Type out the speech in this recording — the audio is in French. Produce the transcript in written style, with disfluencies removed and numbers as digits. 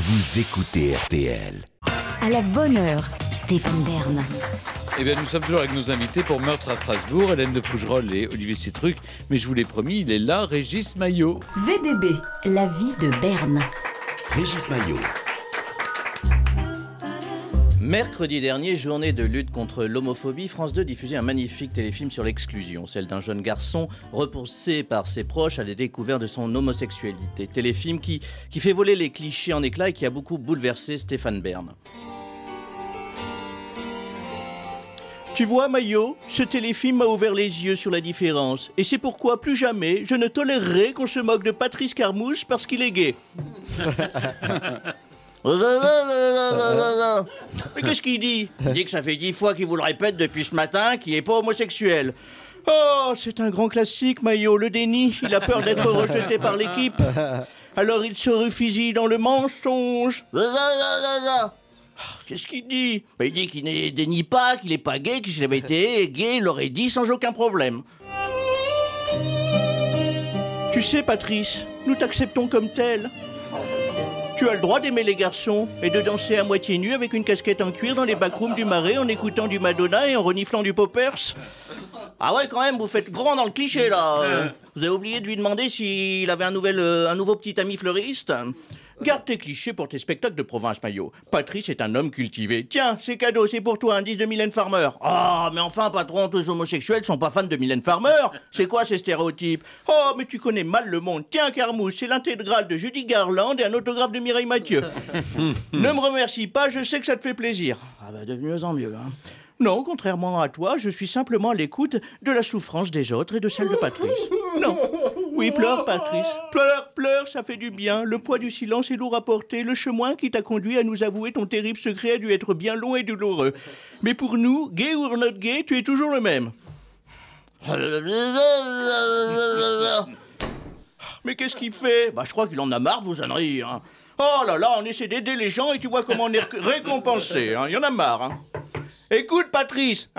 vous écoutez RTL. À la bonne heure, Stéphane Bern. Eh bien, nous sommes toujours avec nos invités pour Meurtre à Strasbourg, Hélène de Fougerolles et Olivier Citruc. Mais je vous l'ai promis, il est là, Régis Maillot. VDB, la vie de Berne. Régis Maillot. Mercredi dernier, journée de lutte contre l'homophobie, France 2 diffusait un magnifique téléfilm sur l'exclusion, celle d'un jeune garçon repoussé par ses proches à la découverte de son homosexualité. Téléfilm qui fait voler les clichés en éclats et qui a beaucoup bouleversé Stéphane Bern. Tu vois, Maillot, ce téléfilm m'a ouvert les yeux sur la différence. Et c'est pourquoi, plus jamais, je ne tolérerai qu'on se moque de Patrice Carmouche parce qu'il est gay. Mais qu'est-ce qu'il dit ? Il dit que ça fait 10 fois qu'il vous le répète depuis ce matin qu'il n'est pas homosexuel. Oh, c'est un grand classique, Maillot, le déni. Il a peur d'être rejeté par l'équipe. Alors il se refusille dans le mensonge. Qu'est-ce qu'il dit ? Il dit qu'il ne dénie pas, qu'il n'est pas gay, que s'il avait été gay, il l'aurait dit sans aucun problème. Tu sais, Patrice, nous t'acceptons comme tel. Tu as le droit d'aimer les garçons et de danser à moitié nu avec une casquette en cuir dans les backrooms du Marais en écoutant du Madonna et en reniflant du Poppers. Ah ouais, quand même, vous faites grand dans le cliché, là. Vous avez oublié de lui demander s'il avait un nouveau petit ami fleuriste. Garde tes clichés pour tes spectacles de province, Maillot. Patrice est un homme cultivé. Tiens, c'est cadeau, c'est pour toi, un disque de Mylène Farmer. Ah, mais enfin, patron, tous les homosexuels sont pas fans de Mylène Farmer. C'est quoi ces stéréotypes ? Oh, mais tu connais mal le monde. Tiens, Carmouche, c'est l'intégrale de Judy Garland et un autographe de Mireille Mathieu. Ne me remercie pas, je sais que ça te fait plaisir. Ah bah, de mieux en mieux, hein. Non, contrairement à toi, je suis simplement à l'écoute de la souffrance des autres et de celle de Patrice. Non. Oui, pleure, Patrice. Pleure, ça fait du bien. Le poids du silence est lourd à porter. Le chemin qui t'a conduit à nous avouer ton terrible secret a dû être bien long et douloureux. Mais pour nous, gay ou not gay, tu es toujours le même. Mais qu'est-ce qu'il fait ? Bah, je crois qu'il en a marre de vos âneries, hein. Oh là là, on essaie d'aider les gens et tu vois comment on est récompensé, hein. Il y en a marre, hein. Écoute, Patrice,